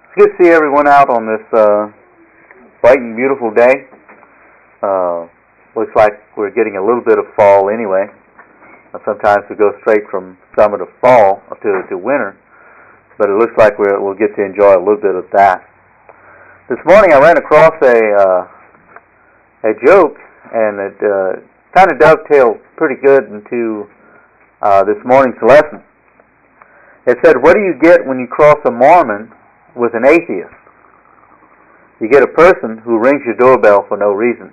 It's good to see everyone out on this bright and beautiful day. Looks like we're getting a little bit of fall anyway. Sometimes we go straight from summer to fall to winter, but it looks like we'll get to enjoy a little bit of that. This morning I ran across a joke, and it kind of dovetailed pretty good into this morning's lesson. It said, what do you get when you cross a Mormon with an atheist? You get a person who rings your doorbell for no reason.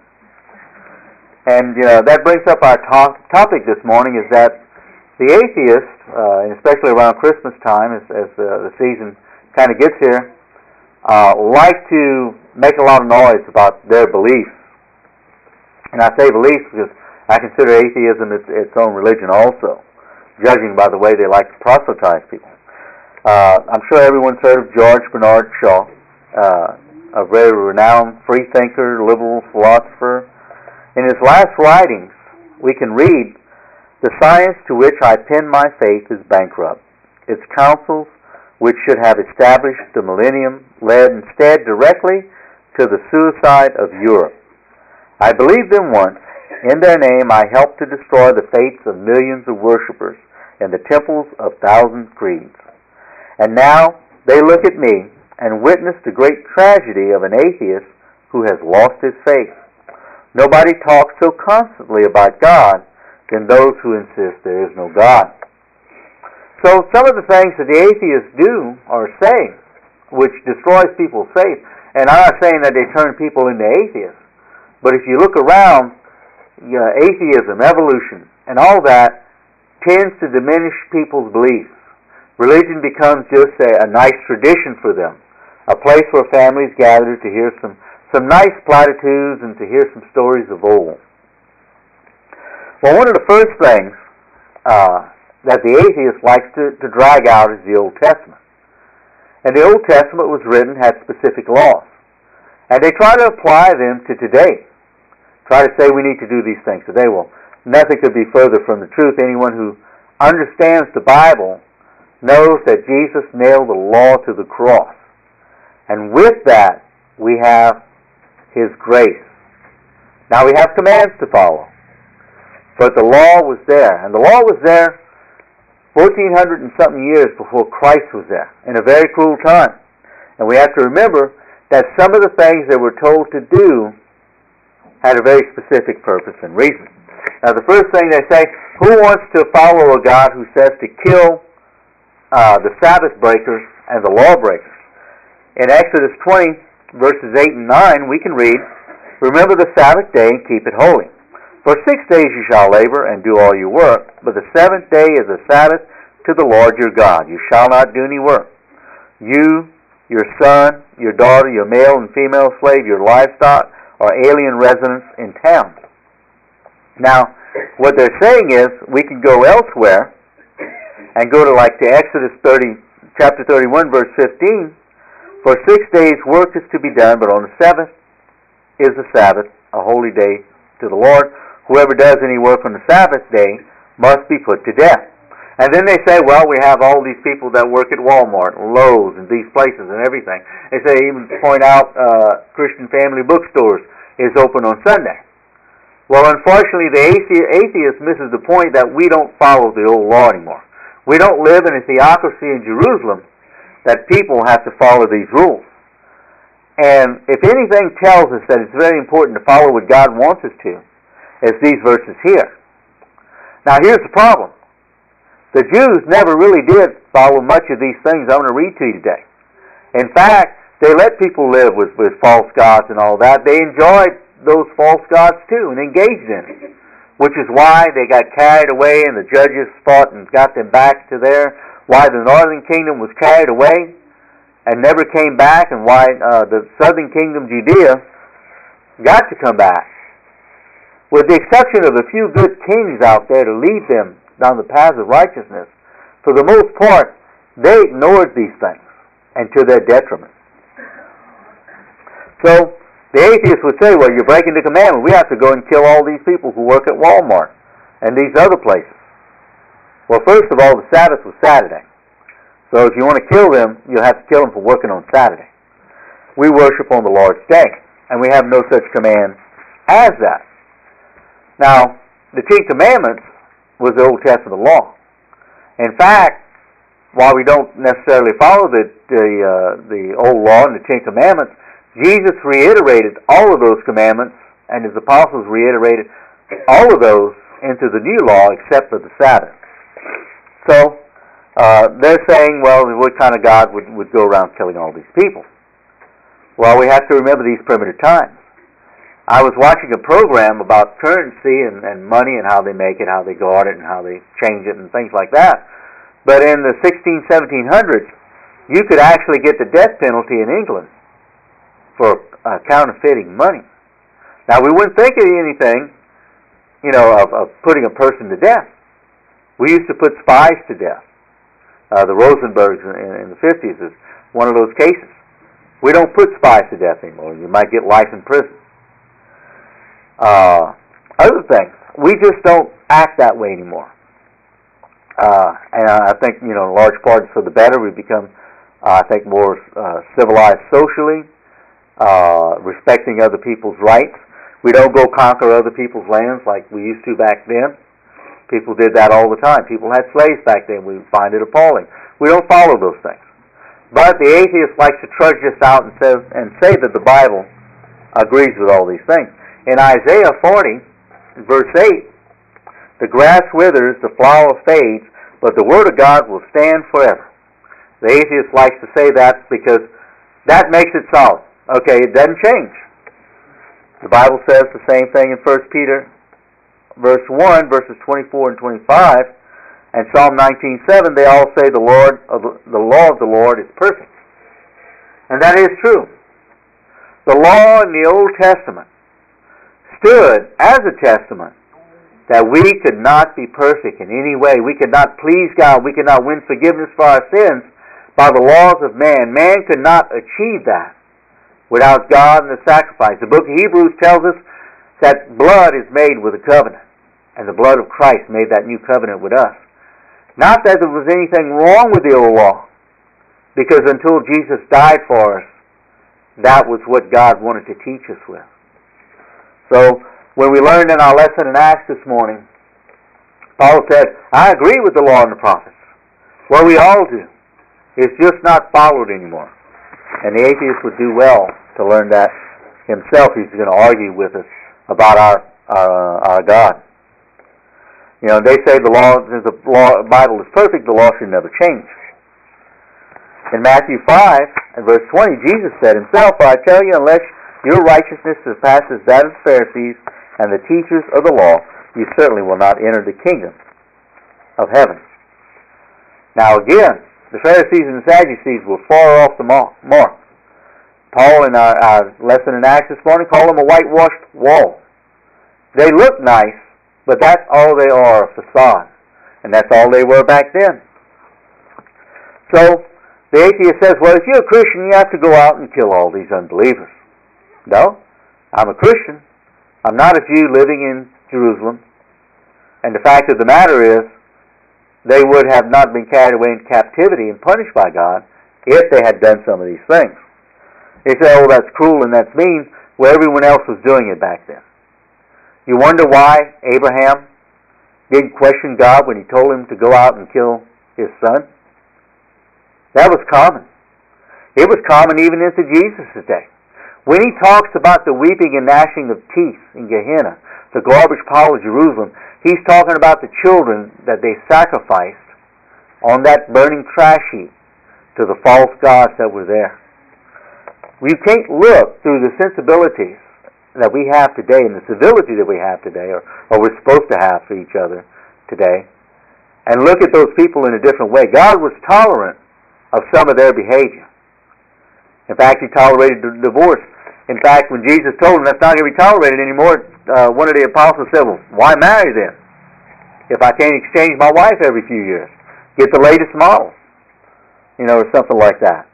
And that brings up our topic this morning, is that the atheists, especially around Christmas time, as the season kind of gets here, like to make a lot of noise about their beliefs. And I say beliefs because I consider atheism its own religion also, judging by the way they like to proselytize people. I'm sure everyone's heard of George Bernard Shaw, a very renowned freethinker, liberal philosopher. In his last writings, we can read, "The science to which I pin my faith is bankrupt. Its counsels, which should have established the millennium, led instead directly to the suicide of Europe. I believed them once. In their name I helped to destroy the faiths of millions of worshippers in the temples of thousand creeds. And now they look at me and witness the great tragedy of an atheist who has lost his faith. Nobody talks so constantly about God than those who insist there is no God." So some of the things that the atheists do or say, which destroys people's faith, and I'm not saying that they turn people into atheists, but if you look around, atheism, evolution, and all that tends to diminish people's beliefs. Religion becomes just a nice tradition for them, a place where families gather to hear some nice platitudes and to hear some stories of old. Well, one of the first things that the atheist likes to drag out is the Old Testament. And the Old Testament was written, had specific laws. And they try to apply them to today. Try to say we need to do these things today. Well, nothing could be further from the truth. Anyone who understands the Bible knows that Jesus nailed the law to the cross. And with that, we have His grace. Now we have commands to follow. But the law was there. And the law was there 1,400 and something years before Christ was there, in a very cruel time. And we have to remember that some of the things they were told to do had a very specific purpose and reason. Now the first thing they say, who wants to follow a God who says to kill the Sabbath breakers and the lawbreakers? In Exodus 20, verses 8 and 9, we can read, "Remember the Sabbath day and keep it holy. For 6 days you shall labor and do all your work, but the seventh day is a Sabbath to the Lord your God. You shall not do any work. You, your son, your daughter, your male and female slave, your livestock, or alien residents in town." Now, what they're saying is, we can go elsewhere and go to Exodus 30, chapter 31, verse 15. "For 6 days work is to be done, but on the seventh is the Sabbath, a holy day to the Lord. Whoever does any work on the Sabbath day must be put to death." And then they say, well, we have all these people that work at Walmart, Lowe's, and these places and everything. They say, even point out Christian Family Bookstores is open on Sunday. Well, unfortunately, the atheist misses the point that we don't follow the old law anymore. We don't live in a theocracy in Jerusalem that people have to follow these rules. And if anything tells us that it's very important to follow what God wants us to, it's these verses here. Now, here's the problem. The Jews never really did follow much of these things I'm going to read to you today. In fact, they let people live with false gods and all that. They enjoyed those false gods too and engaged in it, which is why they got carried away and the judges fought and got them back to there, why the northern kingdom was carried away and never came back, and why the southern kingdom, Judea, got to come back. With the exception of a few good kings out there to lead them down the paths of righteousness, for the most part, they ignored these things, and to their detriment. So, the atheist would say, well, you're breaking the commandment. We have to go and kill all these people who work at Walmart and these other places. Well, first of all, the Sabbath was Saturday. So So if you want to kill them, you'll have to kill them for working on Saturday. We worship on the Lord's day, and we have no such command as that. Now, the Ten Commandments was the Old Testament law. In fact, while we don't necessarily follow the old law and the Ten Commandments, Jesus reiterated all of those commandments, and his apostles reiterated all of those into the new law except for the Sabbath. So, they're saying, well, what kind of God would go around killing all these people? Well, we have to remember these primitive times. I was watching a program about currency and money and how they make it, how they guard it, and how they change it, and things like that. But in the 1700s, you could actually get the death penalty in England for counterfeiting money. Now, we wouldn't think of anything, of putting a person to death. We used to put spies to death. The Rosenbergs in the 50s is one of those cases. We don't put spies to death anymore. You might get life in prison. Other things, we just don't act that way anymore. And I think, in large part it's for the better. We become, I think, more civilized socially, respecting other people's rights. We don't go conquer other people's lands like we used to back then. People did that all the time. People had slaves back then. We find it appalling. We don't follow those things. But the atheist likes to trudge this out and say that the Bible agrees with all these things. In Isaiah 40, verse 8, the grass withers, the flower fades, but the word of God will stand forever. The atheist likes to say that because that makes it solid. Okay, it doesn't change. The Bible says the same thing in 1 Peter verse 1, verses 24 and 25, and Psalm 19:7, they all say the law of the Lord is perfect. And that is true. The law in the Old Testament stood as a testament that we could not be perfect in any way. We could not please God. We could not win forgiveness for our sins by the laws of man. Man could not achieve that without God and the sacrifice. The book of Hebrews tells us that blood is made with a covenant, and the blood of Christ made that new covenant with us. Not that there was anything wrong with the old law, because until Jesus died for us, that was what God wanted to teach us with. So, when we learned in our lesson in Acts this morning, Paul said, I agree with the law and the prophets. Well, we all do. It's just not followed anymore. And the atheist would do well to learn that himself. He's going to argue with us about our God. You know, they say the Bible is perfect, the law should never change. In Matthew 5 and verse 20, Jesus said himself, For I tell you, unless your righteousness surpasses that of the Pharisees and the teachers of the law, you certainly will not enter the kingdom of heaven. Now again, the Pharisees and the Sadducees were far off the mark. Paul, in our lesson in Acts this morning, called them a whitewashed wall. They look nice, but that's all they are, a facade. And that's all they were back then. So, the atheist says, well, if you're a Christian, you have to go out and kill all these unbelievers. No, I'm a Christian. I'm not a Jew living in Jerusalem. And the fact of the matter is, they would have not been carried away in captivity and punished by God if they had done some of these things. They say, oh, that's cruel and that's mean. Well, everyone else was doing it back then. You wonder why Abraham didn't question God when he told him to go out and kill his son? That was common. It was common even into Jesus' day. When he talks about the weeping and gnashing of teeth in Gehenna, the garbage pile of Jerusalem, he's talking about the children that they sacrificed on that burning trash heap to the false gods that were there. You can't look through the sensibilities that we have today and the civility that we have today, or we're supposed to have for each other today, and look at those people in a different way. God was tolerant of some of their behavior. In fact, he tolerated divorce. In fact, when Jesus told them that's not going to be tolerated anymore, one of the apostles said, well, why marry then? If I can't exchange my wife every few years. Get the latest model. Or something like that.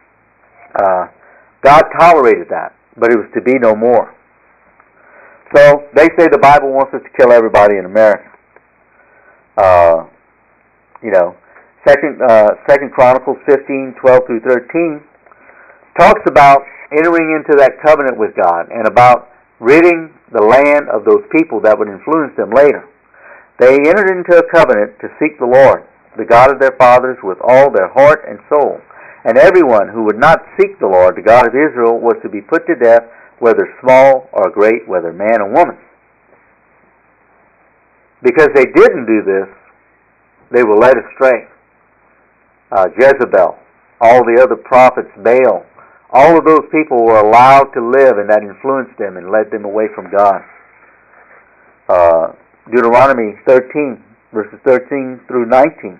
God tolerated that, but it was to be no more. So, they say the Bible wants us to kill everybody in America. Second Chronicles 15:12 through 13 talks about entering into that covenant with God and about ridding the land of those people that would influence them later. They entered into a covenant to seek the Lord, the God of their fathers, with all their heart and soul. And everyone who would not seek the Lord, the God of Israel, was to be put to death, whether small or great, whether man or woman. Because they didn't do this, they were led astray. Jezebel, all the other prophets, Baal, all of those people were allowed to live, and that influenced them and led them away from God. Deuteronomy 13, verses 13 through 19,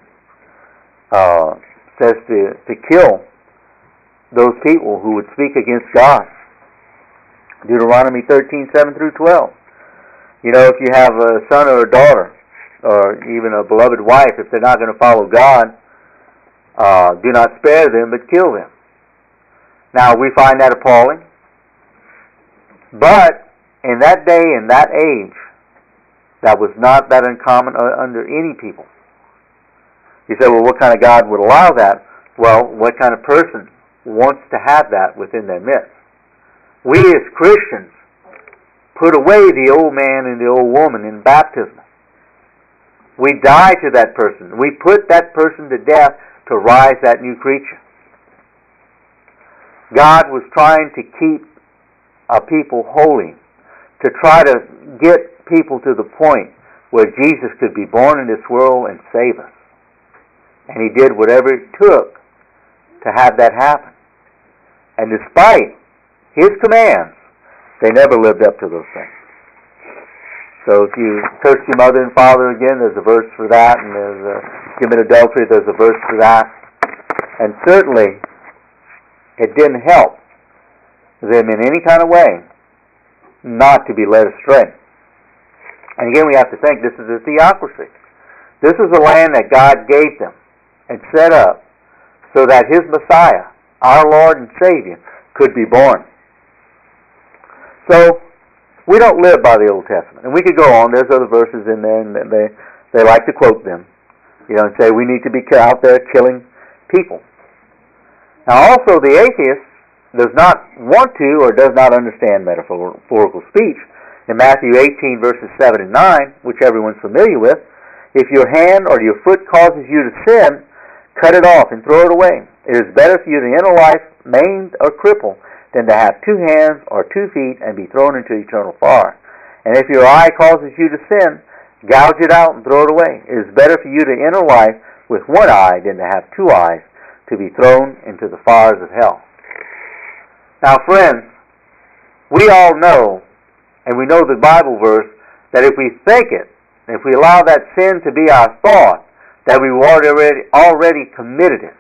says to kill those people who would speak against God. Deuteronomy 13:7 through 12. You know, if you have a son or a daughter, or even a beloved wife, if they're not going to follow God, do not spare them, but kill them. Now, we find that appalling. But in that day, in that age, that was not that uncommon under any people. You say, well, what kind of God would allow that? Well, what kind of person wants to have that within their midst? We as Christians put away the old man and the old woman in baptism. We die to that person. We put that person to death to rise that new creature. God was trying to keep a people holy, to try to get people to the point where Jesus could be born in this world and save us. And He did whatever it took to have that happen. And despite His commands, they never lived up to those things. So if you curse your mother and father, again, there's a verse for that, and there's commit adultery, there's a verse for that. And certainly, it didn't help them in any kind of way not to be led astray. And again, we have to think this is a theocracy. This is a land that God gave them and set up so that His Messiah, our Lord and Savior, could be born. So, we don't live by the Old Testament. And we could go on. There's other verses in there, and they like to quote them, and say we need to be out there killing people. Now, also, the atheist does not want to or does not understand metaphorical speech. In Matthew 18, verses 7 and 9, which everyone's familiar with, if your hand or your foot causes you to sin, cut it off and throw it away. It is better for you to enter life maimed or crippled than to have 2 hands or 2 feet and be thrown into eternal fire. And if your eye causes you to sin, gouge it out and throw it away. It is better for you to enter life with 1 eye than to have 2 eyes to be thrown into the fires of hell. Now, friends, we all know, and we know the Bible verse, that if we think it, if we allow that sin to be our thought, that we've already committed it.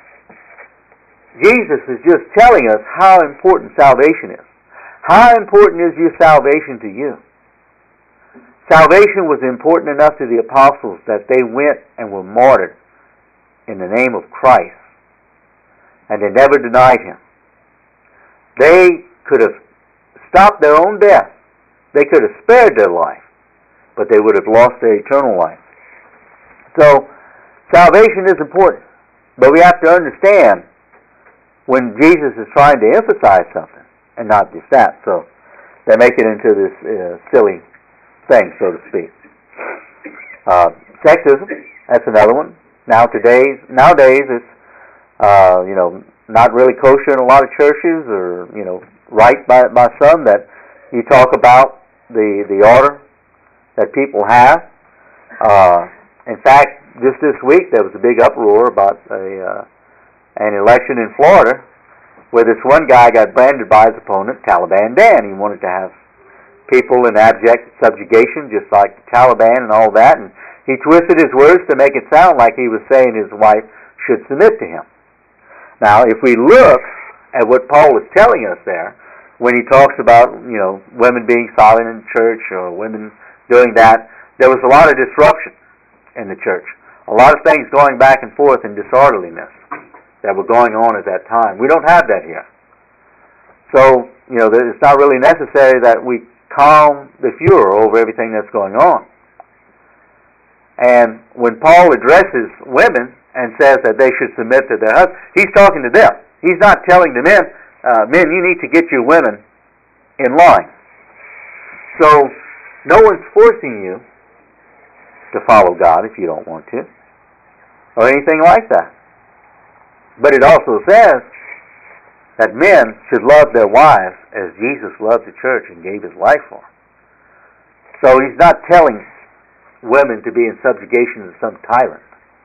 Jesus is just telling us how important salvation is. How important is your salvation to you? Salvation was important enough to the apostles that they went and were martyred in the name of Christ. And they never denied Him. They could have stopped their own death. They could have spared their life, but they would have lost their eternal life. So, salvation is important. But we have to understand when Jesus is trying to emphasize something and not just that. So, they make it into this silly thing, so to speak. Sexism, that's another one. Nowadays it's not really kosher in a lot of churches, or right by some, that you talk about the order that people have. In fact, just this week there was a big uproar about an election in Florida where this one guy got branded by his opponent Taliban Dan. He wanted to have people in abject subjugation, just like the Taliban and all that, and he twisted his words to make it sound like he was saying his wife should submit to him. Now, if we look at what Paul is telling us there, when he talks about, women being silent in church or women doing that, there was a lot of disruption in the church. A lot of things going back and forth in disorderliness that were going on at that time. We don't have that here. So, it's not really necessary that we calm the furor over everything that's going on. And when Paul addresses women, and says that they should submit to their husbands, he's talking to them. He's not telling the men, men, you need to get your women in line. So, no one's forcing you to follow God if you don't want to, or anything like that. But it also says that men should love their wives as Jesus loved the church and gave his life for. So he's not telling women to be in subjugation to some tyrant,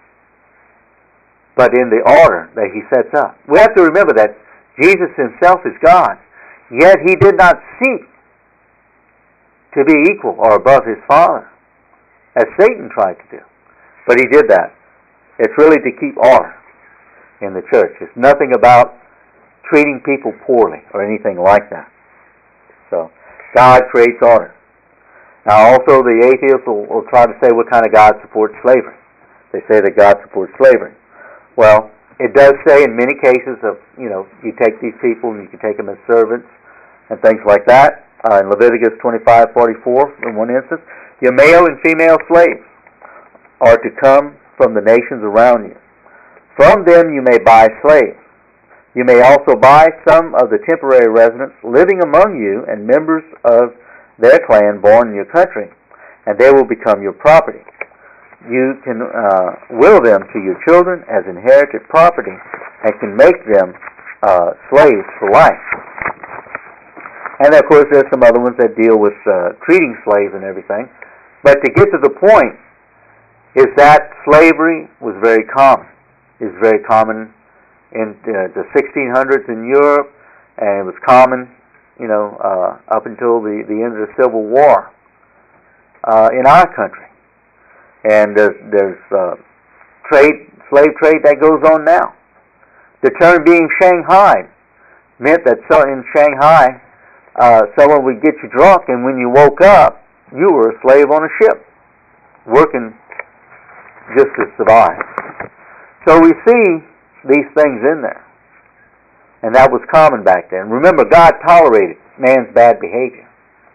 but in the order that he sets up. We have to remember that Jesus himself is God, yet he did not seek to be equal or above his Father, as Satan tried to do. But he did that. It's really to keep order in the church. It's nothing about treating people poorly or anything like that. So, God creates order. Now, also, the atheists will try to say what kind of God supports slavery. They say that God supports slavery. Well, it does say in many cases of, you take these people and you can take them as servants and things like that. In Leviticus 25:44, in one instance, your male and female slaves are to come from the nations around you. From them you may buy slaves. You may also buy some of the temporary residents living among you and members of their clan born in your country, and they will become your property. You can will them to your children as inherited property and can make them slaves for life. And of course there's some other ones that deal with treating slaves and everything. But to get to the point is that slavery was very common. It was very common in the 1600s in Europe, and it was common, up until the end of the Civil War in our country. And there's slave trade that goes on now. The term being Shanghai meant that in Shanghai, someone would get you drunk, and when you woke up, you were a slave on a ship, working just to survive. So we see these things in there. And that was common back then. Remember, God tolerated man's bad behavior.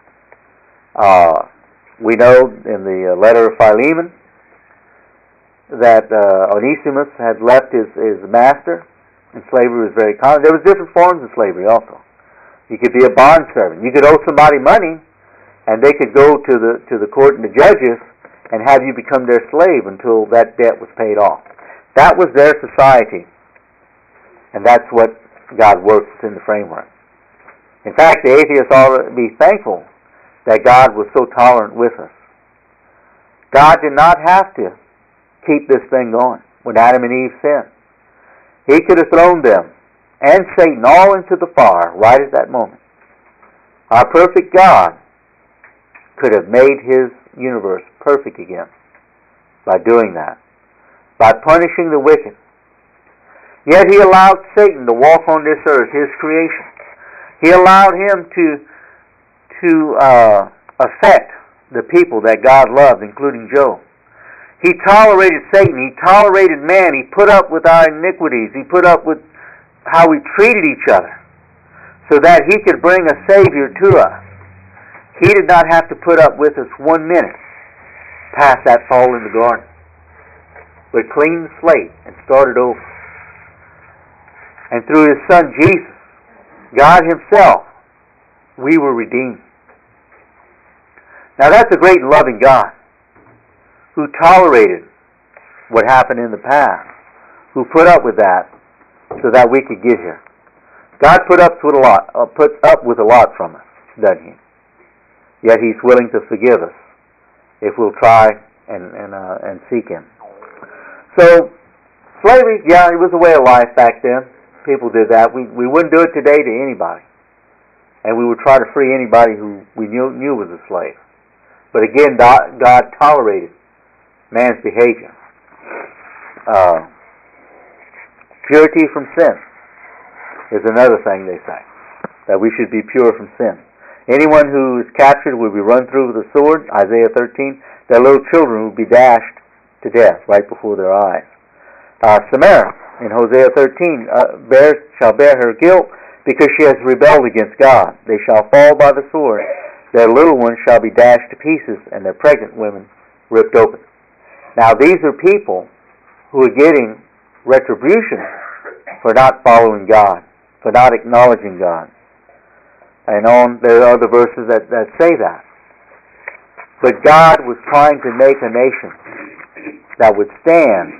We know in the letter of Philemon that Onesimus had left his master, and slavery was very common. There was different forms of slavery also. You could be a bondservant. You could owe somebody money, and they could go to the court and the judges and have you become their slave until that debt was paid off. That was their society, and that's what God works in the framework. In fact, the atheists ought to be thankful that God was so tolerant with us. God did not have to keep this thing going when Adam and Eve sinned. He could have thrown them and Satan all into the fire right at that moment. Our perfect God could have made his universe perfect again by doing that, by punishing the wicked. Yet he allowed Satan to walk on this earth, his creation. He allowed him to affect the people that God loved, including Job. He tolerated Satan. He tolerated man. He put up with our iniquities. He put up with how we treated each other so that he could bring a Savior to us. He did not have to put up with us 1 minute past that fall in the garden, but cleaned the slate and started over. And through his Son Jesus, God himself, we were redeemed. Now that's a great and loving God who tolerated what happened in the past, who put up with that so that we could get here. God puts up with a lot from us, doesn't he? Yet he's willing to forgive us if we'll try and seek him. So, slavery, yeah, it was a way of life back then. People did that. We wouldn't do it today to anybody. And we would try to free anybody who we knew was a slave. But again, God tolerated man's behavior. Purity from sin is another thing they say, that we should be pure from sin. Anyone who is captured will be run through with a sword, Isaiah 13. Their little children will be dashed to death right before their eyes. Samara, in Hosea 13, shall bear her guilt because she has rebelled against God. They shall fall by the sword. Their little ones shall be dashed to pieces, and their pregnant women ripped open. Now these are people who are getting retribution for not following God, for not acknowledging God. And there are other verses that say that. But God was trying to make a nation that would stand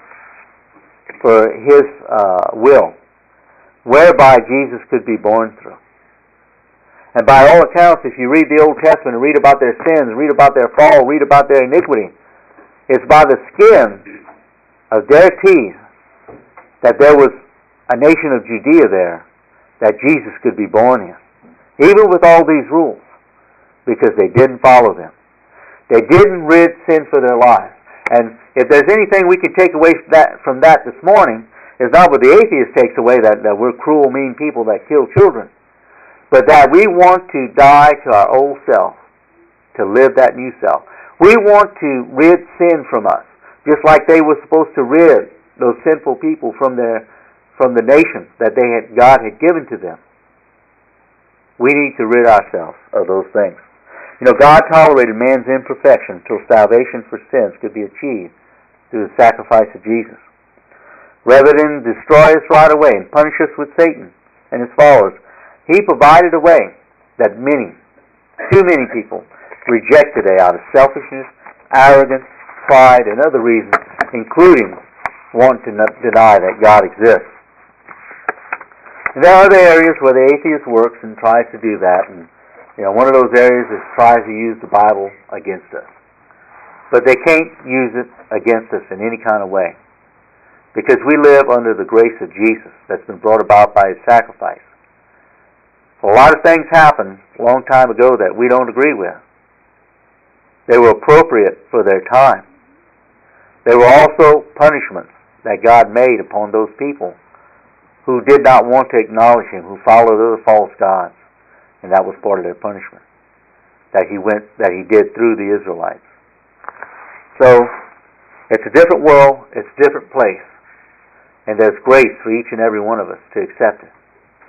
for His will, whereby Jesus could be born through. And by all accounts, if you read the Old Testament and read about their sins, read about their fall, read about their iniquity, it's by the skin of their teeth that there was a nation of Judea there that Jesus could be born in. Even with all these rules, because they didn't follow them. They didn't rid sin for their lives. And if there's anything we can take away from that this morning, it's not what the atheist takes away, that we're cruel, mean people that kill children, but that we want to die to our old self, to live that new self. We want to rid sin from us, just like they were supposed to rid those sinful people from the nation that God had given to them. We need to rid ourselves of those things. God tolerated man's imperfection until salvation for sins could be achieved through the sacrifice of Jesus. Rather than destroy us right away and punish us with Satan and his followers, He provided a way that too many people, reject today out of selfishness, arrogance, pride, and other reasons, including wanting to deny that God exists. And there are other areas where the atheist works and tries to do that, and one of those areas is tries to use the Bible against us. But they can't use it against us in any kind of way, because we live under the grace of Jesus that's been brought about by His sacrifice. A lot of things happened a long time ago that we don't agree with. They were appropriate for their time. There were also punishments that God made upon those people who did not want to acknowledge Him, who followed other false gods. And that was part of their punishment that He did through the Israelites. So, it's a different world, it's a different place, and there's grace for each and every one of us to accept it.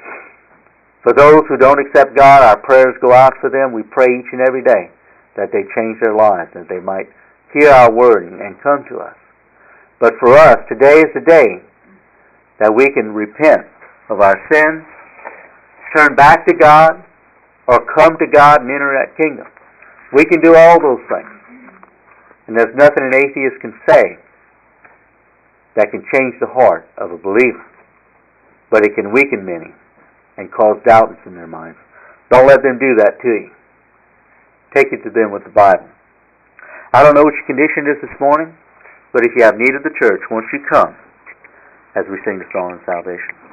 For those who don't accept God, our prayers go out for them. We pray each and every day that they change their lives, that they might hear our word and come to us. But for us, today is the day that we can repent of our sins, turn back to God, or come to God and enter that kingdom. We can do all those things. And there's nothing an atheist can say that can change the heart of a believer. But it can weaken many and cause doubts in their minds. Don't let them do that to you. Take it to them with the Bible. I don't know what your condition is this morning, but if you have need of the church, won't you come as we sing the song of salvation?